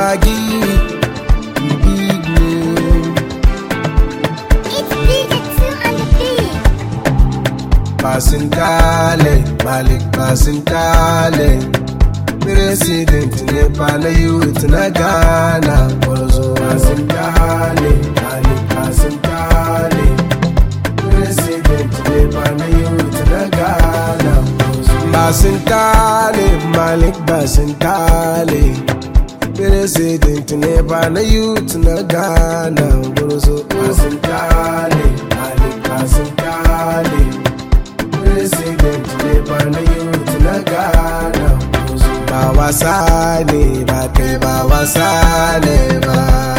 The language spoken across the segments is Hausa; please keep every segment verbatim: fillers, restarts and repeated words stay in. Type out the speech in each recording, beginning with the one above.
Bagi, big name. It's D J two on the beat. Basintale, Malik Basintale. President Nepal youth na Ghana. Bozo Basintale, Malik Basintale. President Nepal youth na Ghana. Basintale, Malik Basintale. President Nepal youth na Ghana. Bozo Basintale, Malik Basintale. President Nepal youth na Ghana. Ba wasa ne ba kai ba wasa ne ba.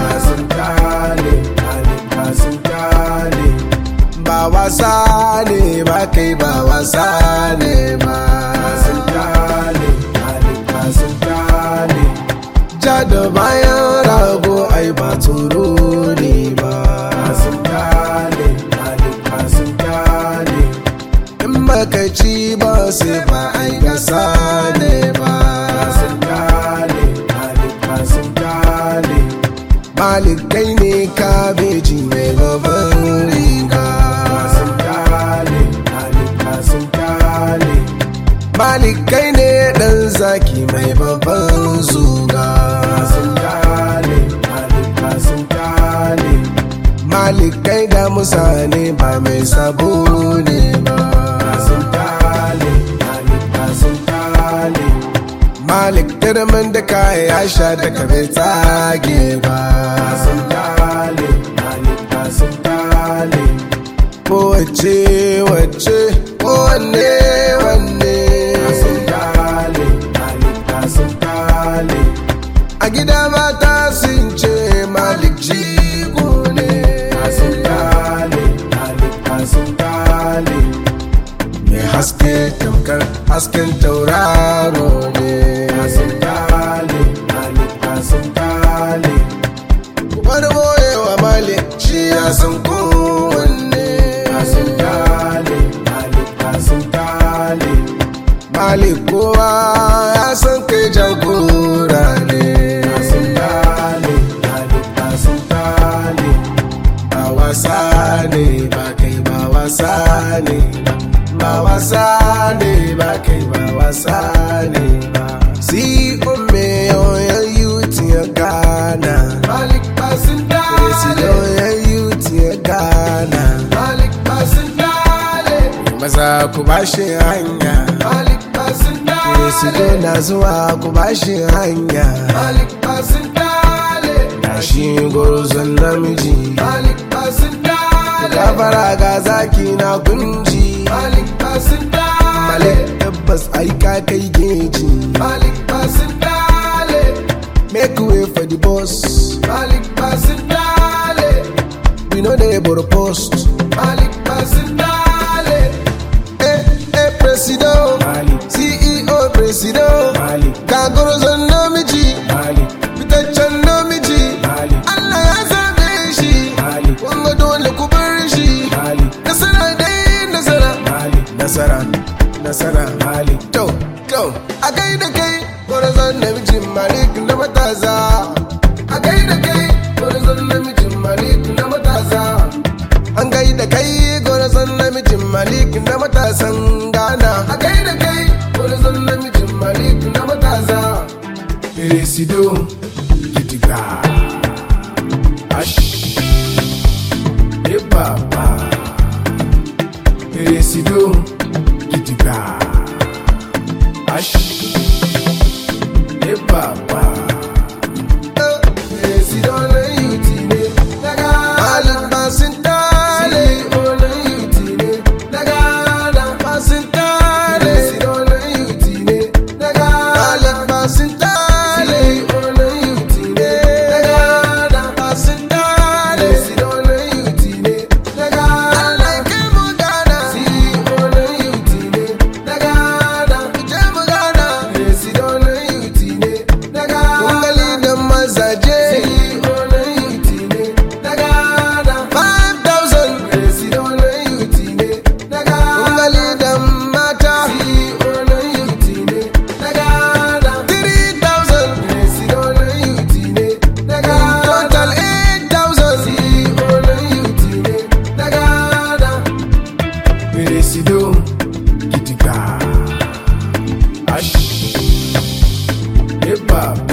Basintale, Malik Basintale. Ba wasa ne ba kai ba wasa ne ba. Basintale, Malik Basintale. Ja da bayan rago ai ba tsoro ne ba. Basintale, Malik Basintale. In baka ci ba sai ba ai gasa ne ba. Basintale, Malik Basintale. Malik kai ne kabeji mai babban riga. Basintale, Malik Basintale. Malik kai ne dan zaki mai babban zuga. Basintale, Malik Basintale. Malik kai da musa ne ba mai sabo ne ba. Basintale, Malik Basintale. Malik dirman da kaya ya sha da kabe tsage ba. Basintale, Malik Basintale. Kowace wace kowanne wanne. Basintale, Malik Basintale. A gida mata sun ce Malik jigo ne. Basintale, Malik Basintale. Mai haske tamkar hasken tauraro ne. Basintale, Malik Basintale. Bar boyewa Malik shi ya san kowanne. Basintale, Malik Basintale. Malik kowa ya san kai jagora ne. Basintale, Malik Basintale. Ba wasa ne ba kai ba wasa ne ba. Ba wasa ne ba kai ba wasa ne ba. Si umme yoyan youth ya Ghana. Malik Basintale. President yoyan youth ya Ghana. Malik Basintale. Maza ku bashi hanya. Malik Basintale. President na zuwa ku bashi hanya. Malik Basintale. Na shi gwarzon namiji. Malik Basintale. Gafara ga zaki na gunji. Malik Basintale. Malik tabbas aika kai geji. Malik Basintale. Make way for the boss. Malik Basintale. We know they bought post. Malik Basintale. Eh, eh, President. Malik. C E O President. Malik. Kagorozon namiji. Malik. Fitaccen namiji. Malik. Allah ya zabe shi. Malik. Wanga dole ku bar shi. Malik. Nasara dai nasara. Malik. Nasara. Nasara. Malik. To, to. A kai da kai. Gwarazon namijin Malik na matasa. A kai da kai. Gwarazon namijin Malik na matasa. An gai da kai. Gwarazon namijin Malik na matasan Ghana. A kai da kai. Gwarazon namijin Malik na matasa. Peresido. Gidiga. Ash. Ebaba. Peresido. Gidiga. Ash. Ebaba. President na youth ne. Malik Basintale. President na youth ne. Basintale. President na youth ne. Malik Basintale. President na youth ne. Basintale. President na youth ne. Allah kai mu Ghana. President na youth ne. Ije mu Ghana. President na youth ne. hip hop.